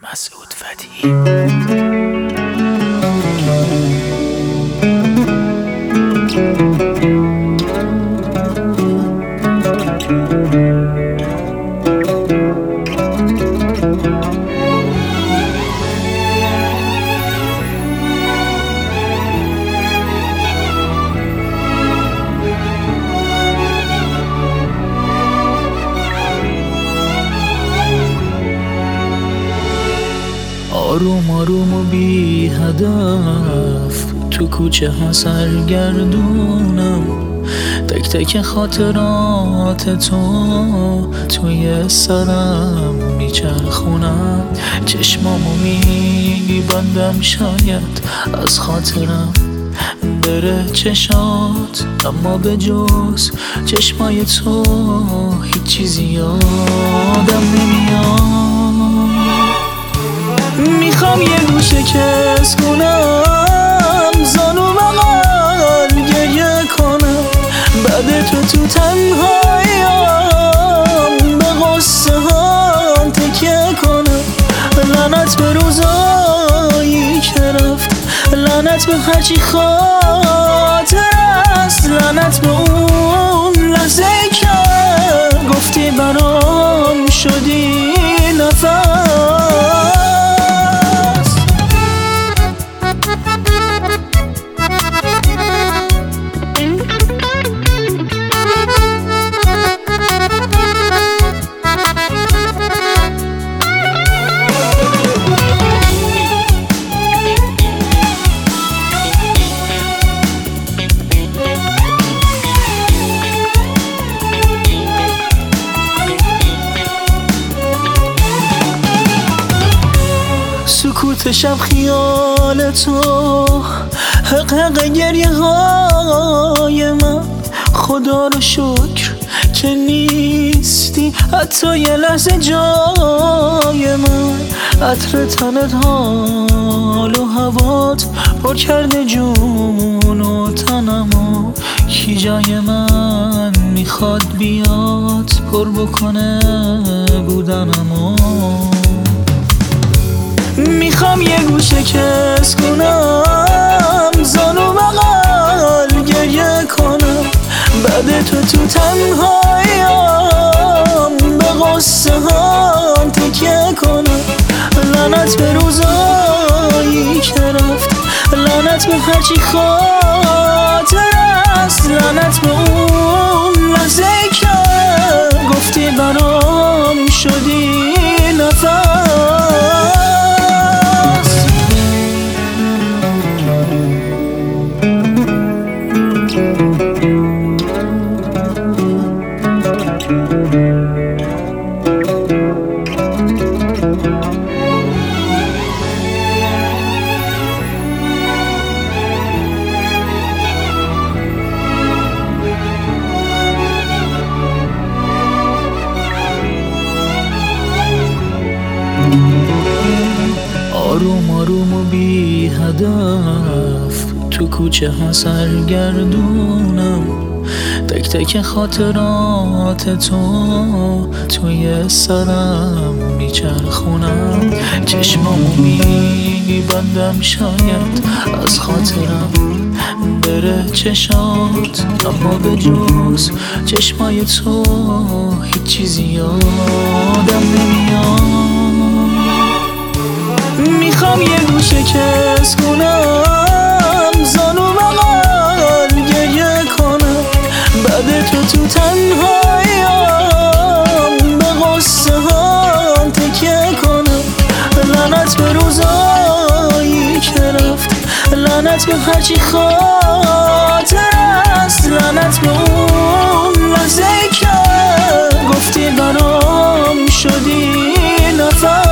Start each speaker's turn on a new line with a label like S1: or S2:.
S1: مسعود فتحی. آروم آروم و بی هدف تو کوچه ها سرگردونم، تک تک خاطرات تو توی سرم میچرخونم. چشمامو میبندم شاید از خاطرم بره چشات، اما به جز چشمای تو هیچ چیزی یادم نمیاد. میخوام یه گوشه کس کنم، زانو بغل گریه کنم، بعد تو تنهاییم به قصه هم تکیه کنم. لعنت به روزایی که رفت، لعنت به هرچی خاطر است، لعنت به اون لحظه که گفتی برام شدی نفس. سکوت شب خیال تو، حق حق گریه های من، خدا رو شکر که نیستی حتی یه لحظه جای من. عطر تنت حال و هوات پر کرده جون و تنمو، کی جای من میخواد بیاد پر بکنه بودنمو. میخوام یه گوشه کس کنم، زانو بغل گریه کنم، بعد تو تنهاییم به قصه هم تکیه کنم. لعنت به روزایی که رفت، لعنت به هرچی خاطر است، لعنت به اون لحظه که گفتی برام شدی نفس. آروم آروم و بی هدف تو کوچه ها سرگردونم، تک تک خاطرات تو توی سرم میچرخونم. چشمامو میبندم شاید از خاطرم بره چشات، اما به جز چشمای تو هیچ چیزی یادم نمیاد. میخوام یه گوشه کس کنم، زانو بغل گریه کنم، بعد تو تنهاییم به قصه هم تکیه کنم. لعنت به روزایی که رفت، لعنت به هرچی خاطر است، لعنت به اون لحظه که گفتی برام شدی نفس.